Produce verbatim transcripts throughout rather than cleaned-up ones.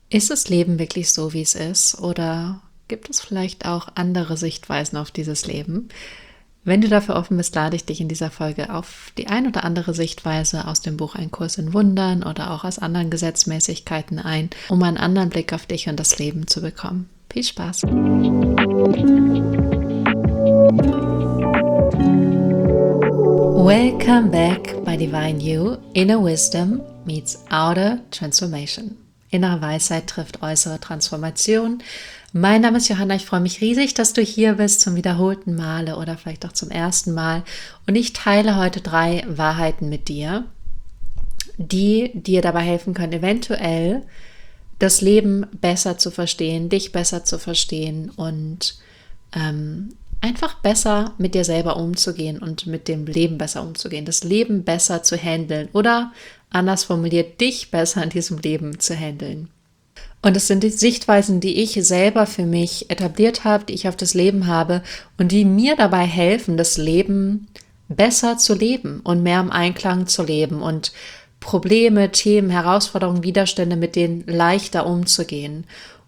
Ist das Leben wirklich so, wie es ist? Oder gibt es vielleicht auch andere Sichtweisen auf dieses Leben? Wenn du dafür offen bist, lade ich dich in dieser Folge auf die ein oder andere Sichtweise aus dem Buch Ein Kurs in Wundern oder auch aus anderen Gesetzmäßigkeiten ein, um einen anderen Blick auf dich und das Leben zu bekommen. Viel Spaß! Welcome back bei Divine You. Inner Wisdom meets Outer Transformation. Innere Weisheit trifft äußere Transformation. Mein Name ist Johanna, ich freue mich riesig, dass du hier bist zum wiederholten Male oder vielleicht auch zum ersten Mal. Und ich teile heute drei Wahrheiten mit dir, die dir dabei helfen können, eventuell das Leben besser zu verstehen, dich besser zu verstehen und ähm, einfach besser mit dir selber umzugehen und mit dem Leben besser umzugehen, das Leben besser zu handeln oder anders formuliert, dich besser in diesem Leben zu handeln. Und es sind die Sichtweisen, die ich selber für mich etabliert habe, die ich auf das Leben habe und die mir dabei helfen, das Leben besser zu leben und mehr im Einklang zu leben und Probleme, Themen, Herausforderungen, Widerstände, mit denen leichter umzugehen.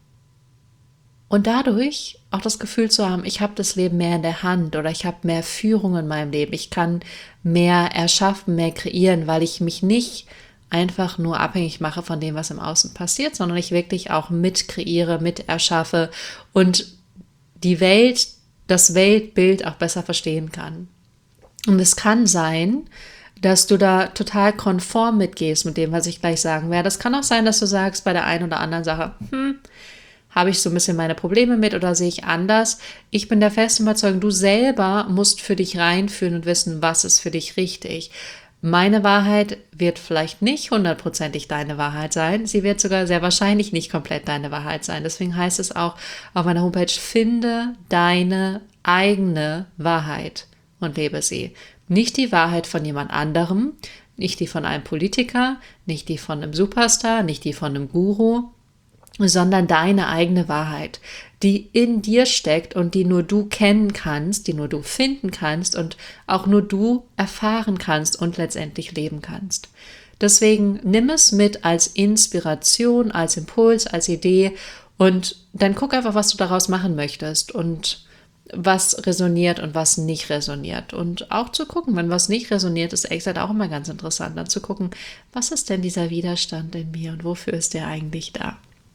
Und dadurch auch das Gefühl zu haben, ich habe das Leben mehr in der Hand oder ich habe mehr Führung in meinem Leben. Ich kann mehr erschaffen, mehr kreieren, weil ich mich nicht einfach nur abhängig mache von dem, was im Außen passiert, sondern ich wirklich auch mit kreiere, mit erschaffe und die Welt, das Weltbild auch besser verstehen kann. Und es kann sein, dass du da total konform mitgehst mit dem, was ich gleich sagen werde. Es kann auch sein, dass du sagst bei der einen oder anderen Sache, hm, habe ich so ein bisschen meine Probleme mit oder sehe ich anders? Ich bin der festen Überzeugung, du selber musst für dich reinfühlen und wissen, was ist für dich richtig. Meine Wahrheit wird vielleicht nicht hundertprozentig deine Wahrheit sein. Sie wird sogar sehr wahrscheinlich nicht komplett deine Wahrheit sein. Deswegen heißt es auch auf meiner Homepage, finde deine eigene Wahrheit und lebe sie. Nicht die Wahrheit von jemand anderem, nicht die von einem Politiker, nicht die von einem Superstar, nicht die von einem Guru, sondern deine eigene Wahrheit, die in dir steckt und die nur du kennen kannst, die nur du finden kannst und auch nur du erfahren kannst und letztendlich leben kannst. Deswegen nimm es mit als Inspiration, als Impuls, als Idee und dann guck einfach, was du daraus machen möchtest und was resoniert und was nicht resoniert. Und auch zu gucken, wenn was nicht resoniert, ist echt auch immer ganz interessant, dann zu gucken, was ist denn dieser Widerstand in mir und wofür ist der eigentlich da?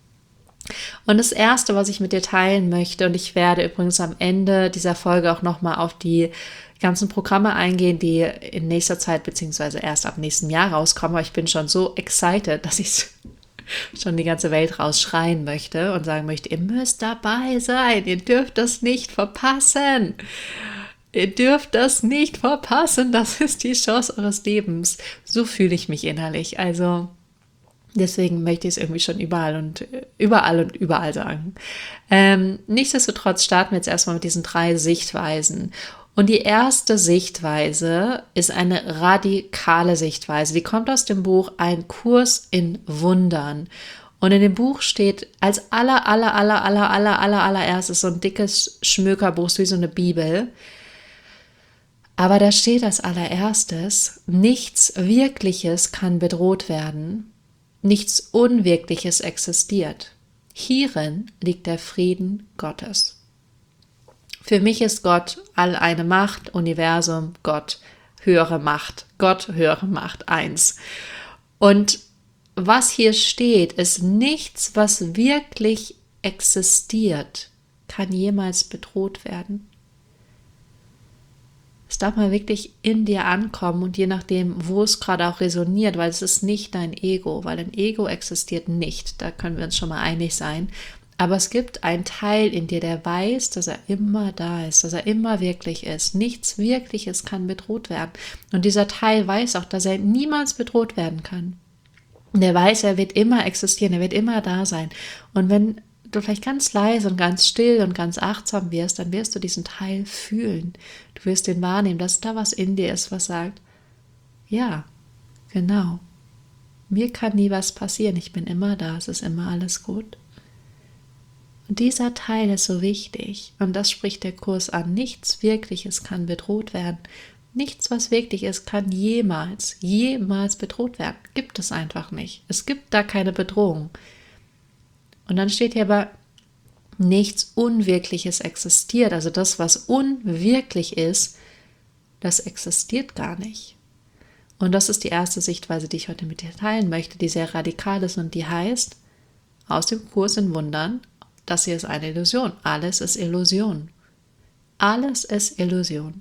Und das Erste, was ich mit dir teilen möchte, und ich werde übrigens am Ende dieser Folge auch nochmal auf die ganzen Programme eingehen, die in nächster Zeit beziehungsweise erst ab nächstem Jahr rauskommen, aber ich bin schon so excited, dass ich schon die ganze Welt rausschreien möchte und sagen möchte, ihr müsst dabei sein, ihr dürft das nicht verpassen. Ihr dürft das nicht verpassen, das ist die Chance eures Lebens. So fühle ich mich innerlich, also deswegen möchte ich es irgendwie schon überall und überall und überall sagen. Ähm, nichtsdestotrotz starten wir jetzt erstmal mit diesen drei Sichtweisen. Und die erste Sichtweise ist eine radikale Sichtweise. Die kommt aus dem Buch Ein Kurs in Wundern. Und in dem Buch steht als aller, aller, aller, aller, aller, aller, allererstes so ein dickes Schmökerbuch, wie so eine Bibel. Aber da steht als allererstes, nichts Wirkliches kann bedroht werden. Nichts Unwirkliches existiert. Hierin liegt der Frieden Gottes. Für mich ist Gott all eine Macht, Universum, Gott, höhere Macht, Gott, höhere Macht, eins. Und was hier steht, ist nichts, was wirklich existiert, kann jemals bedroht werden. Es darf mal wirklich in dir ankommen und je nachdem, wo es gerade auch resoniert, weil es ist nicht dein Ego, weil ein Ego existiert nicht, da können wir uns schon mal einig sein, aber es gibt einen Teil in dir, der weiß, dass er immer da ist, dass er immer wirklich ist. Nichts Wirkliches kann bedroht werden und dieser Teil weiß auch, dass er niemals bedroht werden kann. Und er weiß, er wird immer existieren, er wird immer da sein und wenn du vielleicht ganz leise und ganz still und ganz achtsam wirst, dann wirst du diesen Teil fühlen. Du wirst den wahrnehmen, dass da was in dir ist, was sagt, ja, genau, mir kann nie was passieren, ich bin immer da, es ist immer alles gut. Und dieser Teil ist so wichtig und das spricht der Kurs an. Nichts Wirkliches kann bedroht werden. Nichts, was wirklich ist, kann jemals, jemals bedroht werden. Gibt es einfach nicht. Es gibt da keine Bedrohung. Und dann steht hier aber, nichts Unwirkliches existiert. Also das, was unwirklich ist, das existiert gar nicht. Und das ist die erste Sichtweise, die ich heute mit dir teilen möchte, die sehr radikal ist und die heißt, aus dem Kurs in Wundern, das hier ist eine Illusion. Alles ist Illusion. Alles ist Illusion.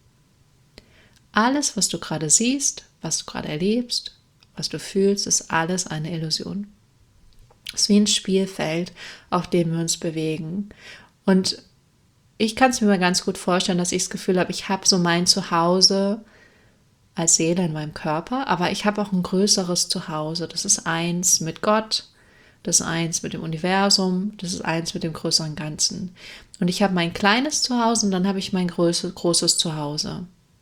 Alles, was du gerade siehst, was du gerade erlebst, was du fühlst, ist alles eine Illusion. Es ist wie ein Spielfeld, auf dem wir uns bewegen. Und ich kann es mir mal ganz gut vorstellen, dass ich das Gefühl habe, ich habe so mein Zuhause als Seele in meinem Körper, aber ich habe auch ein größeres Zuhause. Das ist eins mit Gott, das ist eins mit dem Universum, das ist eins mit dem größeren Ganzen. Und ich habe mein kleines Zuhause und dann habe ich mein großes, großes Zuhause.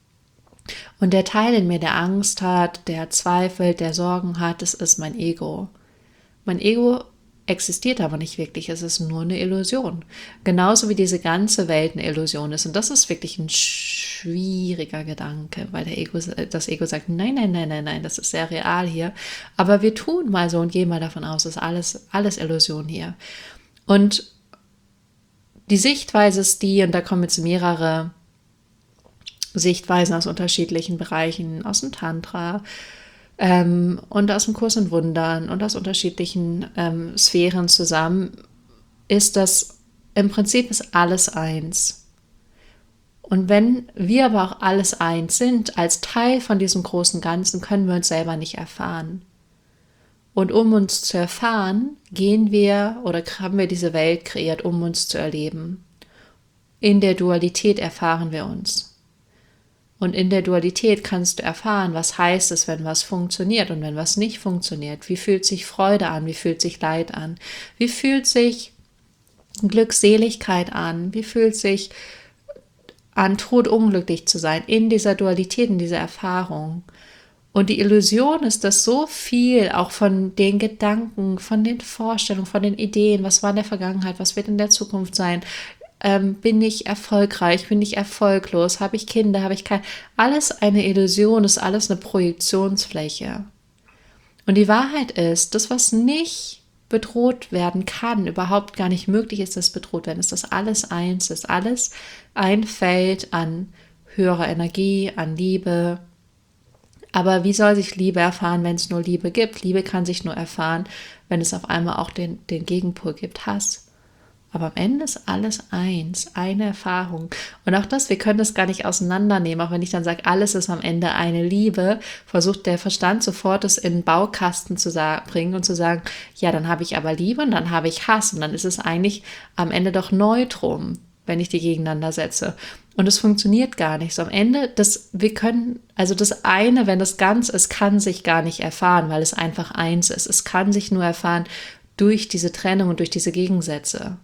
Und der Teil in mir, der Angst hat, der zweifelt, der Sorgen hat, das ist mein Ego. Mein Ego existiert aber nicht wirklich, es ist nur eine Illusion. Genauso wie diese ganze Welt eine Illusion ist. Und das ist wirklich ein schwieriger Gedanke, weil der Ego, das Ego sagt, nein, nein, nein, nein, nein, das ist sehr real hier. Aber wir tun mal so und gehen mal davon aus, es ist alles, alles Illusion hier. Und die Sichtweise ist die, und da kommen jetzt mehrere Sichtweisen aus unterschiedlichen Bereichen, aus dem Tantra, Ähm, und aus dem Kurs in Wundern und aus unterschiedlichen ähm, Sphären zusammen, ist das, im Prinzip ist alles eins. Und wenn wir aber auch alles eins sind, als Teil von diesem großen Ganzen, können wir uns selber nicht erfahren. Und um uns zu erfahren, gehen wir oder haben wir diese Welt kreiert, um uns zu erleben. In der Dualität erfahren wir uns. Und in der Dualität kannst du erfahren, was heißt es, wenn was funktioniert und wenn was nicht funktioniert. Wie fühlt sich Freude an? Wie fühlt sich Leid an? Wie fühlt sich Glückseligkeit an? Wie fühlt sich an, todunglücklich zu sein? In dieser Dualität, in dieser Erfahrung. Und die Illusion ist, dass so viel auch von den Gedanken, von den Vorstellungen, von den Ideen, was war in der Vergangenheit, was wird in der Zukunft sein, Ähm, bin ich erfolgreich, bin ich erfolglos, habe ich Kinder, habe ich kein... Alles eine Illusion, ist alles eine Projektionsfläche. Und die Wahrheit ist, das, was nicht bedroht werden kann, überhaupt gar nicht möglich ist, dass bedroht werden, ist, dass alles eins ist, alles ein Feld an höherer Energie, an Liebe. Aber wie soll sich Liebe erfahren, wenn es nur Liebe gibt? Liebe kann sich nur erfahren, wenn es auf einmal auch den, den Gegenpol gibt, Hass. Aber am Ende ist alles eins, eine Erfahrung. Und auch das, wir können das gar nicht auseinandernehmen. Auch wenn ich dann sage, alles ist am Ende eine Liebe, versucht der Verstand sofort, es in den Baukasten zu bringen und zu sagen, ja, dann habe ich aber Liebe und dann habe ich Hass. Und dann ist es eigentlich am Ende doch Neutrum, wenn ich die gegeneinander setze. Und es funktioniert gar nicht. So am Ende, das, wir können, also das eine, wenn das ganz ist, kann sich gar nicht erfahren, weil es einfach eins ist. Es kann sich nur erfahren durch diese Trennung und durch diese Gegensätze.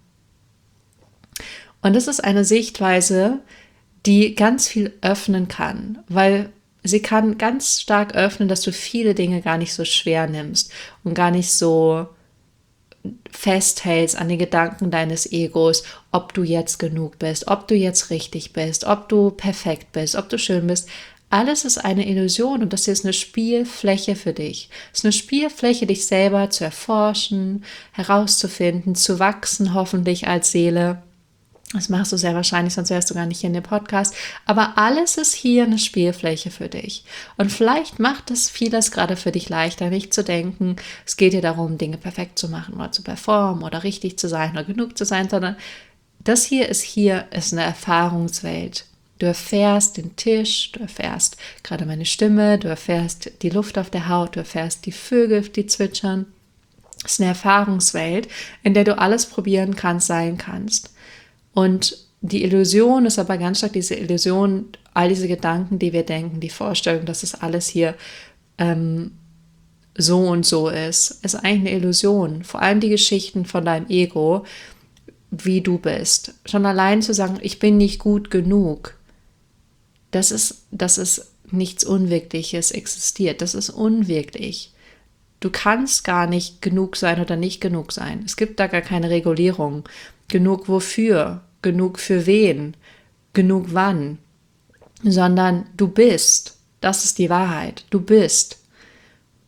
Und das ist eine Sichtweise, die ganz viel öffnen kann, weil sie kann ganz stark öffnen, dass du viele Dinge gar nicht so schwer nimmst und gar nicht so festhältst an den Gedanken deines Egos, ob du jetzt genug bist, ob du jetzt richtig bist, ob du perfekt bist, ob du schön bist. Alles ist eine Illusion und das hier ist eine Spielfläche für dich. Es ist eine Spielfläche, dich selber zu erforschen, herauszufinden, zu wachsen, hoffentlich als Seele. Das machst du sehr wahrscheinlich, sonst wärst du gar nicht hier in dem Podcast. Aber alles ist hier eine Spielfläche für dich. Und vielleicht macht es vieles gerade für dich leichter, nicht zu denken, es geht dir darum, Dinge perfekt zu machen oder zu performen oder richtig zu sein oder genug zu sein, sondern das hier ist hier, ist eine Erfahrungswelt. Du erfährst den Tisch, du erfährst gerade meine Stimme, du erfährst die Luft auf der Haut, du erfährst die Vögel, die zwitschern. Es ist eine Erfahrungswelt, in der du alles probieren kannst, sein kannst. Und die Illusion ist aber ganz stark diese Illusion, all diese Gedanken, die wir denken, die Vorstellung, dass es alles hier ähm, so und so ist, ist eigentlich eine Illusion. Vor allem die Geschichten von deinem Ego, wie du bist. Schon allein zu sagen, ich bin nicht gut genug, das ist, das ist nichts Unwirkliches existiert. Das ist unwirklich. Du kannst gar nicht genug sein oder nicht genug sein. Es gibt da gar keine Regulierung. Genug wofür? Genug für wen? Genug wann? Sondern du bist. Das ist die Wahrheit. Du bist.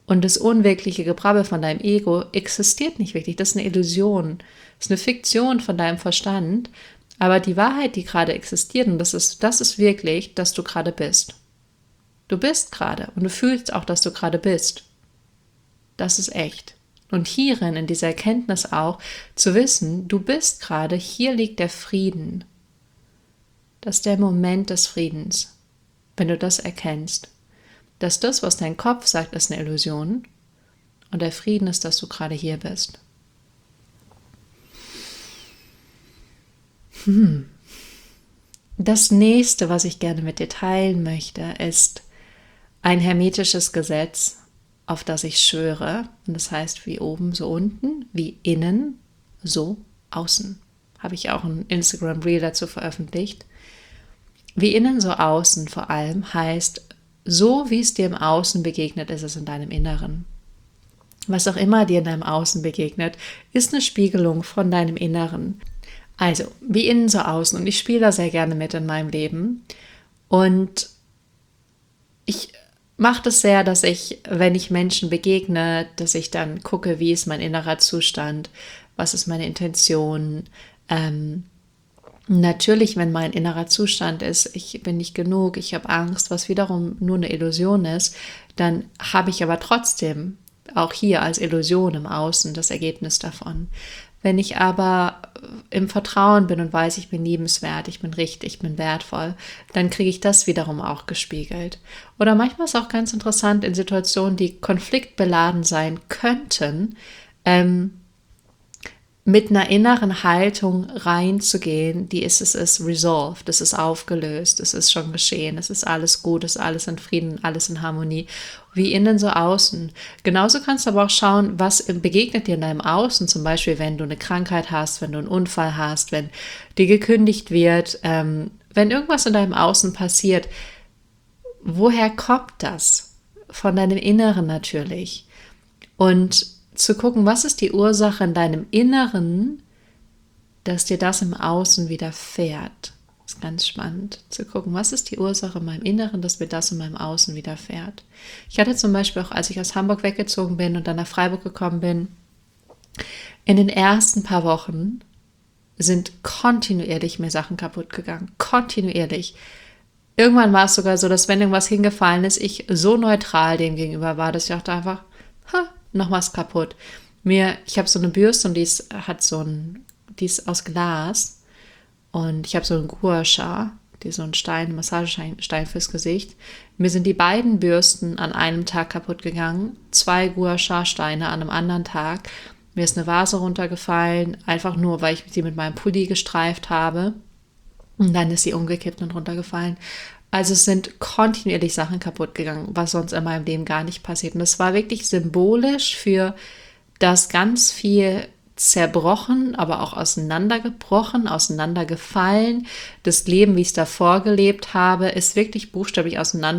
Und das unwirkliche Gebrabbel von deinem Ego existiert nicht wirklich. Das ist eine Illusion. Das ist eine Fiktion von deinem Verstand. Aber die Wahrheit, die gerade existiert, und das ist, das ist wirklich, dass du gerade bist. Du bist gerade und du fühlst auch, dass du gerade bist. Das ist echt. Und hierin, in dieser Erkenntnis auch, zu wissen, du bist gerade, hier liegt der Frieden. Das ist der Moment des Friedens, wenn du das erkennst. Dass das, was dein Kopf sagt, ist eine Illusion und der Frieden ist, dass du gerade hier bist. Hm. Das nächste, was ich gerne mit dir teilen möchte, ist ein hermetisches Gesetz, auf das ich schwöre. Und das heißt, wie oben, so unten, wie innen, so außen. Habe ich auch ein Instagram-Reel dazu veröffentlicht. Wie innen, so außen vor allem heißt, so wie es dir im Außen begegnet, ist es in deinem Inneren. Was auch immer dir in deinem Außen begegnet, ist eine Spiegelung von deinem Inneren. Also, wie innen, so außen. Und ich spiele da sehr gerne mit in meinem Leben. Und ich mache das sehr, dass ich, wenn ich Menschen begegne, dass ich dann gucke, wie ist mein innerer Zustand, was ist meine Intention. Ähm, natürlich, wenn mein innerer Zustand ist, ich bin nicht genug, ich habe Angst, was wiederum nur eine Illusion ist, dann habe ich aber trotzdem auch hier als Illusion im Außen das Ergebnis davon. Wenn ich aber im Vertrauen bin und weiß, ich bin liebenswert, ich bin richtig, ich bin wertvoll, dann kriege ich das wiederum auch gespiegelt. Oder manchmal ist es auch ganz interessant in Situationen, die konfliktbeladen sein könnten, ähm, mit einer inneren Haltung reinzugehen, die ist, es ist resolved, es ist aufgelöst, es ist schon geschehen, es ist alles gut, es ist alles in Frieden, alles in Harmonie, wie innen so außen. Genauso kannst du aber auch schauen, was begegnet dir in deinem Außen, zum Beispiel, wenn du eine Krankheit hast, wenn du einen Unfall hast, wenn dir gekündigt wird, ähm, wenn irgendwas in deinem Außen passiert, woher kommt das? Von deinem Inneren natürlich. Und zu gucken, was ist die Ursache in deinem Inneren, dass dir das im Außen widerfährt. Das ist ganz spannend, zu gucken, was ist die Ursache in meinem Inneren, dass mir das in meinem Außen widerfährt. Ich hatte zum Beispiel auch, als ich aus Hamburg weggezogen bin und dann nach Freiburg gekommen bin, in den ersten paar Wochen sind kontinuierlich mir Sachen kaputt gegangen. Kontinuierlich. Irgendwann war es sogar so, dass wenn irgendwas hingefallen ist, ich so neutral dem gegenüber war, dass ich dachte einfach, ha, noch was kaputt. Mir, ich habe so eine Bürste und die ist, hat so ein, die ist aus Glas und ich habe so einen Gua Sha, die ist so ein Stein, Massagestein fürs Gesicht. Mir sind die beiden Bürsten an einem Tag kaputt gegangen, zwei Gua Sha Steine an einem anderen Tag. Mir ist eine Vase runtergefallen, einfach nur, weil ich sie mit meinem Pulli gestreift habe und dann ist sie umgekippt und runtergefallen. Also es sind kontinuierlich Sachen kaputt gegangen, was sonst in meinem Leben gar nicht passiert. Und das war wirklich symbolisch für das ganz viel zerbrochen, aber auch auseinandergebrochen, auseinandergefallen. Das Leben, wie ich es davor gelebt habe, ist wirklich buchstäblich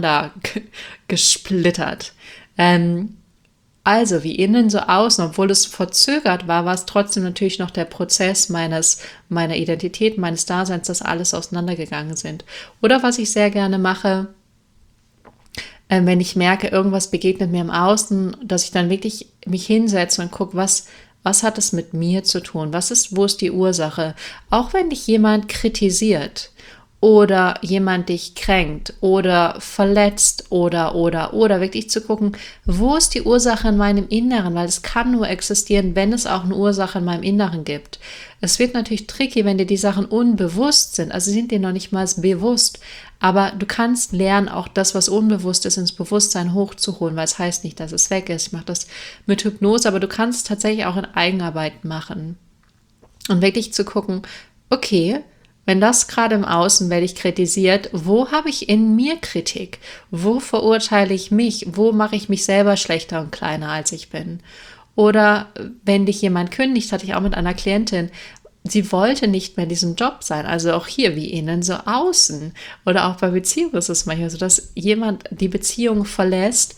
auseinandergesplittert. Ähm, Also wie innen so außen, obwohl es verzögert war, war es trotzdem natürlich noch der Prozess meines, meiner Identität, meines Daseins, dass alles auseinandergegangen sind. Oder was ich sehr gerne mache, äh, wenn ich merke, irgendwas begegnet mir im Außen, dass ich dann wirklich mich hinsetze und gucke, was, was hat es mit mir zu tun? Was ist, wo ist die Ursache? Auch wenn dich jemand kritisiert oder jemand dich kränkt oder verletzt oder, oder, oder wirklich zu gucken, wo ist die Ursache in meinem Inneren, weil es kann nur existieren, wenn es auch eine Ursache in meinem Inneren gibt. Es wird natürlich tricky, wenn dir die Sachen unbewusst sind, also sind dir noch nicht mal bewusst, aber du kannst lernen, auch das, was unbewusst ist, ins Bewusstsein hochzuholen, weil es heißt nicht, dass es weg ist. Ich mache das mit Hypnose, aber du kannst es tatsächlich auch in Eigenarbeit machen und wirklich zu gucken, okay, wenn das gerade im Außen werde ich kritisiert, wo habe ich in mir Kritik? Wo verurteile ich mich? Wo mache ich mich selber schlechter und kleiner, als ich bin? Oder wenn dich jemand kündigt, hatte ich auch mit einer Klientin, sie wollte nicht mehr in diesem Job sein. Also auch hier wie innen, so außen. Oder auch bei Beziehungen ist es manchmal so, dass jemand die Beziehung verlässt,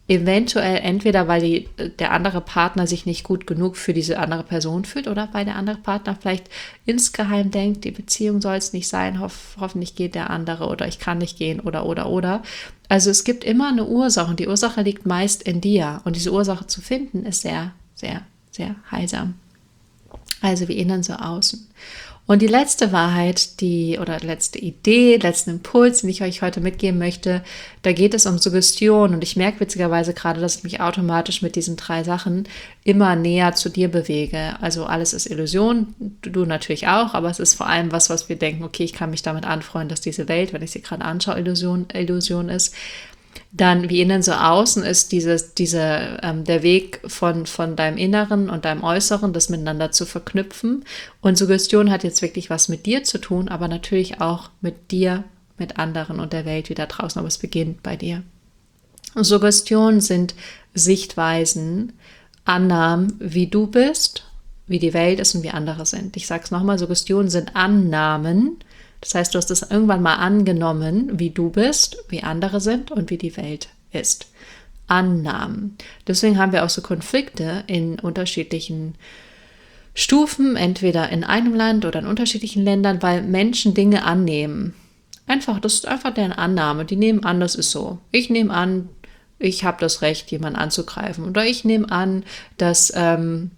eventuell entweder, weil die, der andere Partner sich nicht gut genug für diese andere Person fühlt oder weil der andere Partner vielleicht insgeheim denkt, die Beziehung soll es nicht sein, hoff, hoffentlich geht der andere oder ich kann nicht gehen oder, oder, oder. Also es gibt immer eine Ursache und die Ursache liegt meist in dir und diese Ursache zu finden ist sehr, sehr, sehr heilsam. Also wie innen so außen. Und die letzte Wahrheit, die oder letzte Idee, letzten Impuls, den ich euch heute mitgeben möchte, da geht es um Suggestion. Und ich merke witzigerweise gerade, dass ich mich automatisch mit diesen drei Sachen immer näher zu dir bewege. Also alles ist Illusion, du, du natürlich auch, aber es ist vor allem was, was wir denken, okay, ich kann mich damit anfreunden, dass diese Welt, wenn ich sie gerade anschaue, Illusion, Illusion ist. Dann wie innen so außen ist dieses, diese, ähm, der Weg von, von deinem Inneren und deinem Äußeren, das miteinander zu verknüpfen. Und Suggestion hat jetzt wirklich was mit dir zu tun, aber natürlich auch mit dir, mit anderen und der Welt, wie da draußen, aber es beginnt bei dir. Und Suggestionen sind Sichtweisen, Annahmen, wie du bist, wie die Welt ist und wie andere sind. Ich sage es nochmal, Suggestionen sind Annahmen. Das heißt, du hast es irgendwann mal angenommen, wie du bist, wie andere sind und wie die Welt ist. Annahmen. Deswegen haben wir auch so Konflikte in unterschiedlichen Stufen, entweder in einem Land oder in unterschiedlichen Ländern, weil Menschen Dinge annehmen. Einfach, das ist einfach deren Annahme. Die nehmen an, das ist so. Ich nehme an, ich habe das Recht, jemanden anzugreifen. Oder ich nehme an, dass ähm,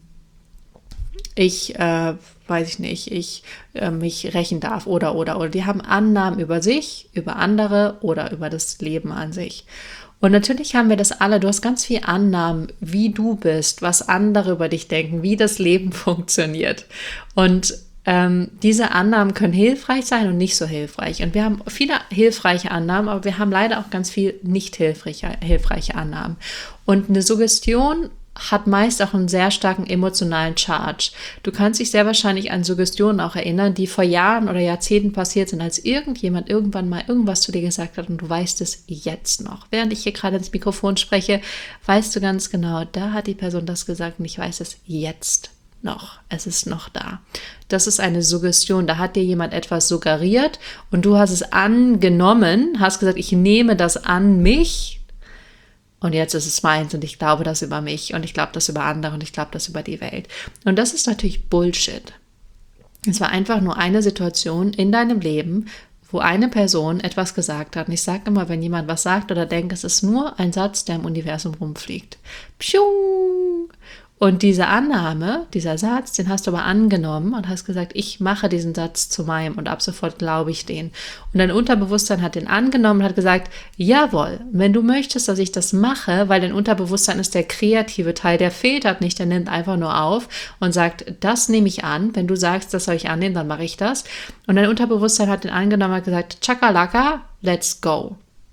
ich... Äh, weiß ich nicht, ich äh, mich rächen darf oder, oder, oder. Die haben Annahmen über sich, über andere oder über das Leben an sich. Und natürlich haben wir das alle, du hast ganz viel Annahmen, wie du bist, was andere über dich denken, wie das Leben funktioniert. Und ähm, diese Annahmen können hilfreich sein und nicht so hilfreich. Und wir haben viele hilfreiche Annahmen, aber wir haben leider auch ganz viel nicht hilfreiche, hilfreiche Annahmen. Und eine Suggestion hat meist auch einen sehr starken emotionalen Charge. Du kannst dich sehr wahrscheinlich an Suggestionen auch erinnern, die vor Jahren oder Jahrzehnten passiert sind, als irgendjemand irgendwann mal irgendwas zu dir gesagt hat und du weißt es jetzt noch. Während ich hier gerade ins Mikrofon spreche, weißt du ganz genau, da hat die Person das gesagt und ich weiß es jetzt noch. Es ist noch da. Das ist eine Suggestion. Da hat dir jemand etwas suggeriert und du hast es angenommen, hast gesagt, ich nehme das an mich. Und jetzt ist es meins und ich glaube das über mich und ich glaube das über andere und ich glaube das über die Welt. Und das ist natürlich Bullshit. Es war einfach nur eine Situation in deinem Leben, wo eine Person etwas gesagt hat. Und ich sage immer, wenn jemand was sagt oder denkt, es ist nur ein Satz, der im Universum rumfliegt. Pschuung! Und diese Annahme, dieser Satz, den hast du aber angenommen und hast gesagt, ich mache diesen Satz zu meinem und ab sofort glaube ich den. Und dein Unterbewusstsein hat den angenommen und hat gesagt, jawohl, wenn du möchtest, dass ich das mache, weil dein Unterbewusstsein ist der kreative Teil, der filtert nicht, der nimmt einfach nur auf und sagt, das nehme ich an. Wenn du sagst, das soll ich annehmen, dann mache ich das. Und dein Unterbewusstsein hat den angenommen und hat gesagt, Chakalaka, let's go.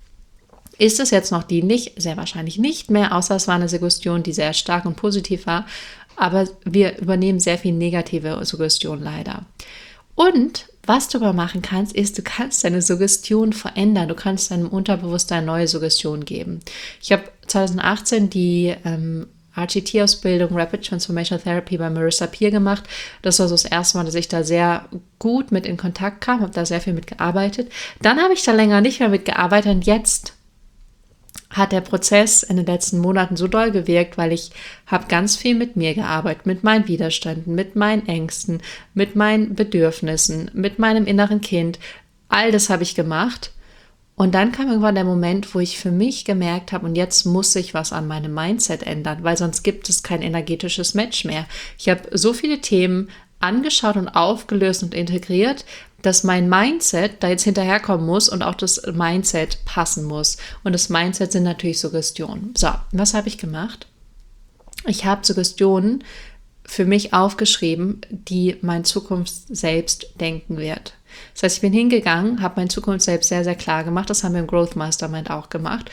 Ist es jetzt noch dienlich? Sehr wahrscheinlich nicht mehr, außer es war eine Suggestion, die sehr stark und positiv war. Aber wir übernehmen sehr viel negative Suggestion leider. Und was du aber machen kannst, ist, du kannst deine Suggestion verändern. Du kannst deinem Unterbewusstsein neue Suggestionen geben. Ich habe zwanzig achtzehn die ähm, R T T-Ausbildung Rapid Transformational Therapy bei Marissa Peer gemacht. Das war so das erste Mal, dass ich da sehr gut mit in Kontakt kam, habe da sehr viel mitgearbeitet. Dann habe ich da länger nicht mehr mitgearbeitet und jetzt hat der Prozess in den letzten Monaten so doll gewirkt, weil ich habe ganz viel mit mir gearbeitet, mit meinen Widerständen, mit meinen Ängsten, mit meinen Bedürfnissen, mit meinem inneren Kind. All das habe ich gemacht. Und dann kam irgendwann der Moment, wo ich für mich gemerkt habe, und jetzt muss sich was an meinem Mindset ändern, weil sonst gibt es kein energetisches Match mehr. Ich habe so viele Themen angeschaut und aufgelöst und integriert, dass mein Mindset da jetzt hinterherkommen muss und auch das Mindset passen muss. Und das Mindset sind natürlich Suggestionen. So, was habe ich gemacht? Ich habe Suggestionen für mich aufgeschrieben, die mein Zukunftsselbst denken wird. Das heißt, ich bin hingegangen, habe mein Zukunftsselbst sehr, sehr klar gemacht. Das haben wir im Growth Mastermind auch gemacht.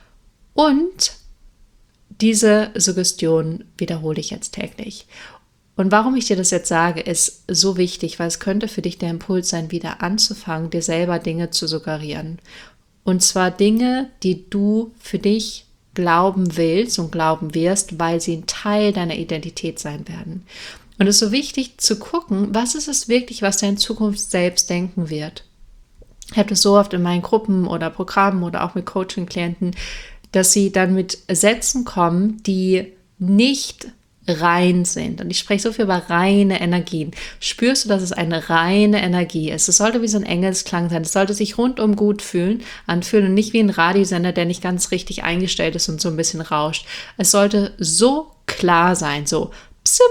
Und diese Suggestion wiederhole ich jetzt täglich. Und warum ich dir das jetzt sage, ist so wichtig, weil es könnte für dich der Impuls sein, wieder anzufangen, dir selber Dinge zu suggerieren. Und zwar Dinge, die du für dich glauben willst und glauben wirst, weil sie ein Teil deiner Identität sein werden. Und es ist so wichtig zu gucken, was ist es wirklich, was dein Zukunft selbst denken wird. Ich habe das so oft in meinen Gruppen oder Programmen oder auch mit Coaching-Klienten, dass sie dann mit Sätzen kommen, die nicht rein sind. Und ich spreche so viel über reine Energien. Spürst du, dass es eine reine Energie ist? Es sollte wie so ein Engelsklang sein. Es sollte sich rundum gut fühlen, anfühlen und nicht wie ein Radiosender, der nicht ganz richtig eingestellt ist und so ein bisschen rauscht. Es sollte so klar sein, so psim.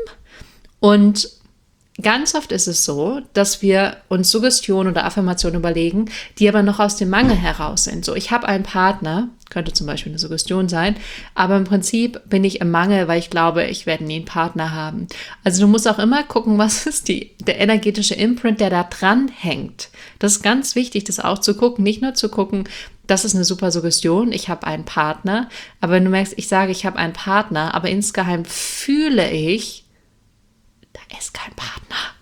Und ganz oft ist es so, dass wir uns Suggestionen oder Affirmationen überlegen, die aber noch aus dem Mangel heraus sind. So, ich habe einen Partner, könnte zum Beispiel eine Suggestion sein, aber im Prinzip bin ich im Mangel, weil ich glaube, ich werde nie einen Partner haben. Also du musst auch immer gucken, was ist die, der energetische Imprint, der da dran hängt. Das ist ganz wichtig, das auch zu gucken, nicht nur zu gucken, das ist eine super Suggestion, ich habe einen Partner, aber wenn du merkst, ich sage, ich habe einen Partner, aber insgeheim fühle ich, da ist kein Partner.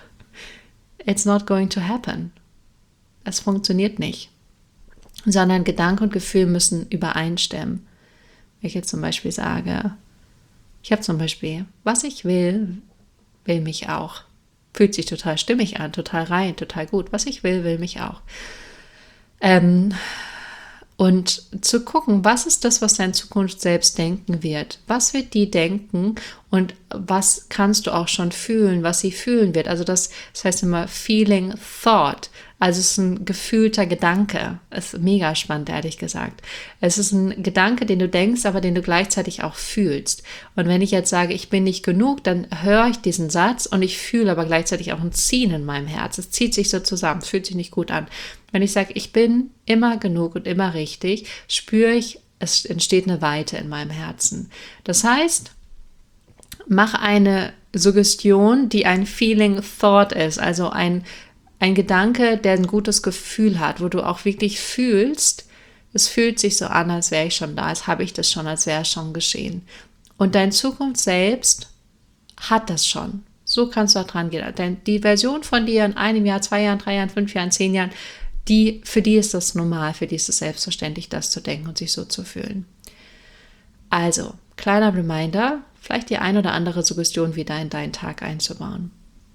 It's not going to happen. Es funktioniert nicht. Sondern Gedanke und Gefühl müssen übereinstimmen. Wenn ich jetzt zum Beispiel sage, ich habe zum Beispiel, was ich will, will mich auch. Fühlt sich total stimmig an, total rein, total gut. Was ich will, will mich auch. Ähm, und zu gucken, was ist das, was deine Zukunft selbst denken wird? Was wird die denken und was kannst du auch schon fühlen, was sie fühlen wird? Also das, das heißt immer Feeling Thought. Also es ist ein gefühlter Gedanke. Es ist mega spannend, ehrlich gesagt. Es ist ein Gedanke, den du denkst, aber den du gleichzeitig auch fühlst. Und wenn ich jetzt sage, ich bin nicht genug, dann höre ich diesen Satz und ich fühle aber gleichzeitig auch ein Ziehen in meinem Herz. Es zieht sich so zusammen, es fühlt sich nicht gut an. Wenn ich sage, ich bin immer genug und immer richtig, spüre ich, es entsteht eine Weite in meinem Herzen. Das heißt, mach eine Suggestion, die ein Feeling Thought ist, also ein Ein Gedanke, der ein gutes Gefühl hat, wo du auch wirklich fühlst, es fühlt sich so an, als wäre ich schon da, als habe ich das schon, als wäre es schon geschehen. Und deine Zukunft selbst hat das schon. So kannst du da dran gehen. Denn die Version von dir in einem Jahr, zwei Jahren, drei Jahren, fünf Jahren, zehn Jahren, die, für die ist das normal, für die ist es selbstverständlich, das zu denken und sich so zu fühlen. Also, kleiner Reminder, vielleicht die ein oder andere Suggestion wieder in deinen Tag einzubauen.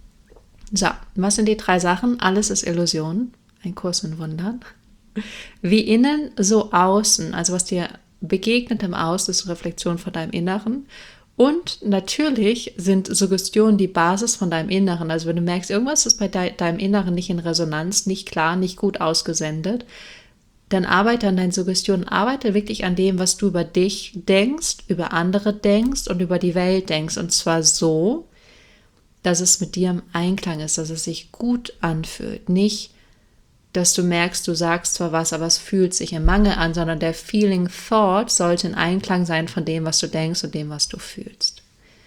So, was sind die drei Sachen? Alles ist Illusion, ein Kurs in Wundern. Wie innen, so außen, also was dir begegnet im Außen, ist Reflexion von deinem Inneren. Und natürlich sind Suggestionen die Basis von deinem Inneren. Also wenn du merkst, irgendwas ist bei de- deinem Inneren nicht in Resonanz, nicht klar, nicht gut ausgesendet, dann arbeite an deinen Suggestionen, arbeite wirklich an dem, was du über dich denkst, über andere denkst und über die Welt denkst. Und zwar so, dass es mit dir im Einklang ist, dass es sich gut anfühlt. Nicht, dass du merkst, du sagst zwar was, aber es fühlt sich im Mangel an, sondern der Feeling Thought sollte in Einklang sein von dem, was du denkst und dem, was du fühlst.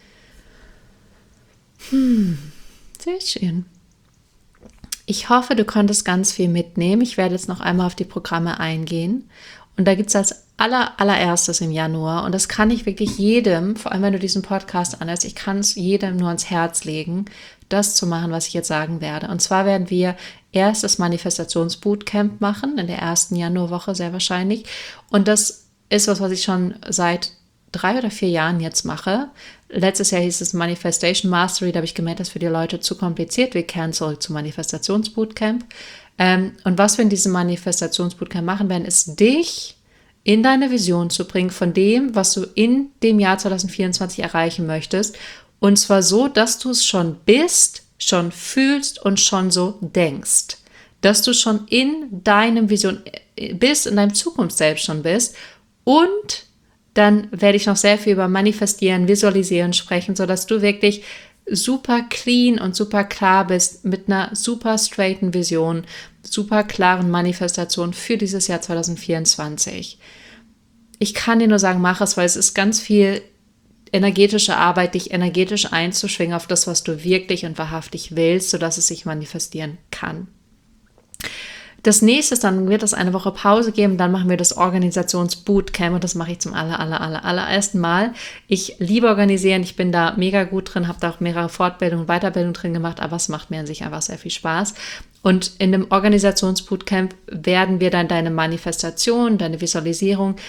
Hm, sehr schön. Ich hoffe, du konntest ganz viel mitnehmen. Ich werde jetzt noch einmal auf die Programme eingehen. Und da gibt es als aller, allererstes im Januar, und das kann ich wirklich jedem, vor allem wenn du diesen Podcast anhörst, ich kann es jedem nur ans Herz legen, das zu machen, was ich jetzt sagen werde. Und zwar werden wir erst das Manifestationsbootcamp machen, in der ersten Januarwoche sehr wahrscheinlich. Und das ist was, was ich schon seit drei oder vier Jahren jetzt mache. Letztes Jahr hieß es Manifestation Mastery, da habe ich gemerkt, das ist für die Leute zu kompliziert. Wir kehren zurück zum Manifestationsbootcamp. Ähm, und was wir in diesem Manifestationsbootcamp machen werden, ist dich in deine Vision zu bringen von dem, was du in dem Jahr zwanzig vierundzwanzig erreichen möchtest. Und zwar so, dass du es schon bist, schon fühlst und schon so denkst. Dass du schon in deinem Vision bist, in deinem Zukunft selbst schon bist. Und dann werde ich noch sehr viel über Manifestieren, Visualisieren sprechen, sodass du wirklich super clean und super klar bist mit einer super straighten Vision, super klaren Manifestation für dieses Jahr zwanzig vierundzwanzig. Ich kann dir nur sagen, mach es, weil es ist ganz viel energetische Arbeit, dich energetisch einzuschwingen auf das, was du wirklich und wahrhaftig willst, sodass es sich manifestieren kann. Das nächste ist, dann wird es eine Woche Pause geben, dann machen wir das Organisationsbootcamp und das mache ich zum aller, aller, aller, allerersten Mal. Ich liebe Organisieren, ich bin da mega gut drin, habe da auch mehrere Fortbildungen und Weiterbildungen drin gemacht, aber es macht mir an sich einfach sehr viel Spaß. Und in dem Organisationsbootcamp werden wir dann deine Manifestation, deine Visualisierung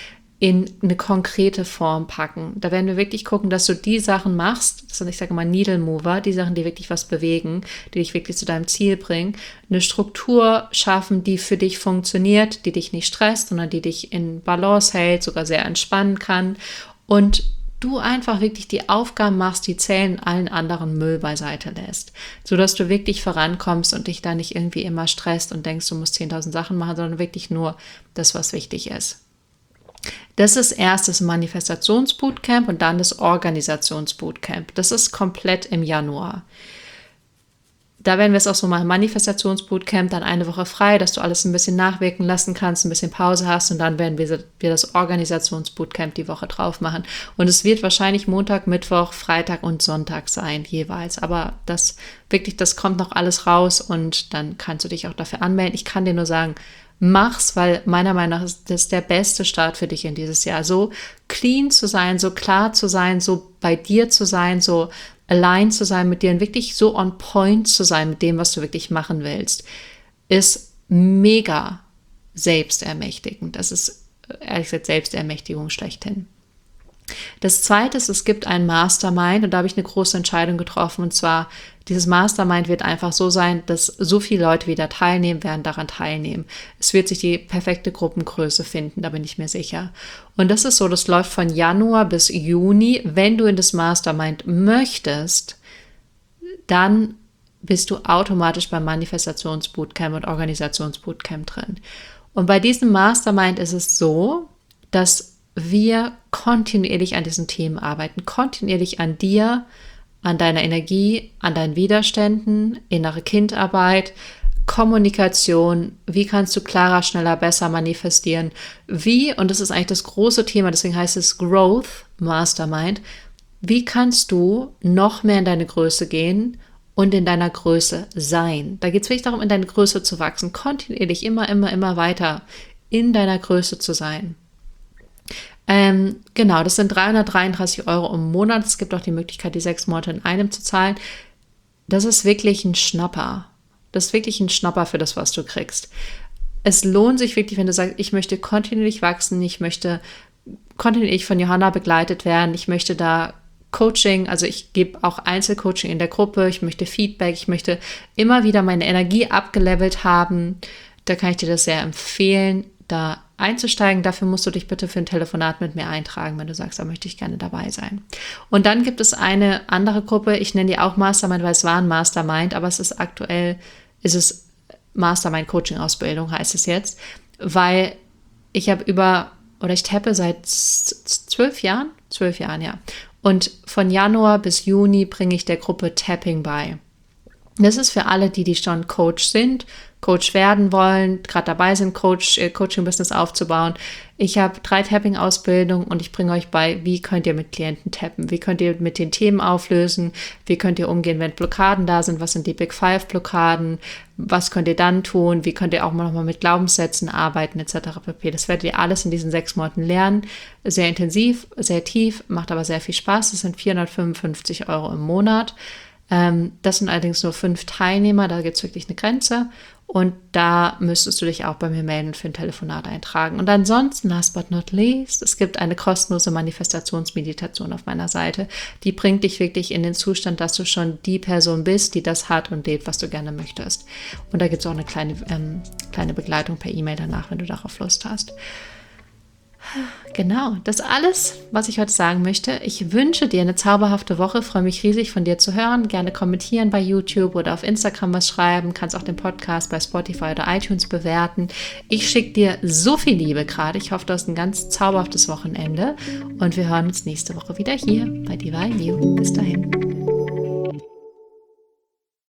in eine konkrete Form packen. Da werden wir wirklich gucken, dass du die Sachen machst, das sind, ich sage mal, Needle Mover, die Sachen, die wirklich was bewegen, die dich wirklich zu deinem Ziel bringen, eine Struktur schaffen, die für dich funktioniert, die dich nicht stresst, sondern die dich in Balance hält, sogar sehr entspannen kann und du einfach wirklich die Aufgaben machst, die zählen, allen anderen Müll beiseite lässt, sodass du wirklich vorankommst und dich da nicht irgendwie immer stresst und denkst, du musst zehntausend Sachen machen, sondern wirklich nur das, was wichtig ist. Das ist erst das Manifestationsbootcamp und dann das Organisationsbootcamp. Das ist komplett im Januar. Da werden wir es auch so machen, Manifestationsbootcamp, dann eine Woche frei, dass du alles ein bisschen nachwirken lassen kannst, ein bisschen Pause hast und dann werden wir, wir das Organisationsbootcamp die Woche drauf machen. Und es wird wahrscheinlich Montag, Mittwoch, Freitag und Sonntag sein jeweils. Aber das wirklich, das kommt noch alles raus und dann kannst du dich auch dafür anmelden. Ich kann dir nur sagen, mach's, weil meiner Meinung nach ist das der beste Start für dich in dieses Jahr. So clean zu sein, so klar zu sein, so bei dir zu sein, so allein zu sein mit dir und wirklich so on point zu sein mit dem, was du wirklich machen willst, ist mega selbstermächtigend. Das ist ehrlich gesagt Selbstermächtigung schlechthin. Das Zweite ist, es gibt ein Mastermind und da habe ich eine große Entscheidung getroffen und zwar, dieses Mastermind wird einfach so sein, dass so viele Leute wieder teilnehmen werden, daran teilnehmen. Es wird sich die perfekte Gruppengröße finden, da bin ich mir sicher. Und das ist so, das läuft von Januar bis Juni. Wenn du in das Mastermind möchtest, dann bist du automatisch beim Manifestationsbootcamp und Organisationsbootcamp drin. Und bei diesem Mastermind ist es so, dass wir kontinuierlich an diesen Themen arbeiten, kontinuierlich an dir, an deiner Energie, an deinen Widerständen, innere Kindarbeit, Kommunikation, wie kannst du klarer, schneller, besser manifestieren, wie, und das ist eigentlich das große Thema, deswegen heißt es Growth Mastermind, wie kannst du noch mehr in deine Größe gehen und in deiner Größe sein. Da geht es wirklich darum, in deine Größe zu wachsen, kontinuierlich immer, immer, immer weiter in deiner Größe zu sein. Ähm, genau, das sind dreihundertdreiunddreißig Euro im Monat. Es gibt auch die Möglichkeit, die sechs Monate in einem zu zahlen. Das ist wirklich ein Schnapper. Das ist wirklich ein Schnapper für das, was du kriegst. Es lohnt sich wirklich, wenn du sagst, ich möchte kontinuierlich wachsen, ich möchte kontinuierlich von Johanna begleitet werden, ich möchte da Coaching, also ich gebe auch Einzelcoaching in der Gruppe, ich möchte Feedback, ich möchte immer wieder meine Energie abgelevelt haben. Da kann ich dir das sehr empfehlen, da einzusteigen. Dafür musst du dich bitte für ein Telefonat mit mir eintragen, wenn du sagst, da möchte ich gerne dabei sein. Und dann gibt es eine andere Gruppe, ich nenne die auch Mastermind, weil es war ein Mastermind, aber es ist aktuell, ist es Mastermind Coaching Ausbildung, heißt es jetzt, weil ich habe über, oder ich tappe seit zwölf Jahren, zwölf Jahren, ja. Und von Januar bis Juni bringe ich der Gruppe Tapping bei. Das ist für alle, die, die schon Coach sind, Coach werden wollen, gerade dabei sind, Coach, äh, Coaching-Business aufzubauen. Ich habe drei Tapping-Ausbildungen und ich bringe euch bei, wie könnt ihr mit Klienten tappen, wie könnt ihr mit den Themen auflösen, wie könnt ihr umgehen, wenn Blockaden da sind, was sind die Big Five-Blockaden, was könnt ihr dann tun, wie könnt ihr auch mal nochmal mit Glaubenssätzen arbeiten et cetera pp. Das werdet ihr alles in diesen sechs Monaten lernen. Sehr intensiv, sehr tief, macht aber sehr viel Spaß. Das sind vierhundertfünfundfünfzig Euro im Monat. Das sind allerdings nur fünf Teilnehmer, da gibt es wirklich eine Grenze und da müsstest du dich auch bei mir melden für ein Telefonat eintragen. Und ansonsten, last but not least, es gibt eine kostenlose Manifestationsmeditation auf meiner Seite, die bringt dich wirklich in den Zustand, dass du schon die Person bist, die das hat und lebt, was du gerne möchtest. Und da gibt es auch eine kleine, ähm, kleine Begleitung per E-Mail danach, wenn du darauf Lust hast. Genau, das ist alles, was ich heute sagen möchte. Ich wünsche dir eine zauberhafte Woche, freue mich riesig von dir zu hören. Gerne kommentieren bei YouTube oder auf Instagram was schreiben. Kannst auch den Podcast bei Spotify oder iTunes bewerten. Ich schicke dir so viel Liebe gerade. Ich hoffe, du hast ein ganz zauberhaftes Wochenende und wir hören uns nächste Woche wieder hier bei Divine You. Bis dahin.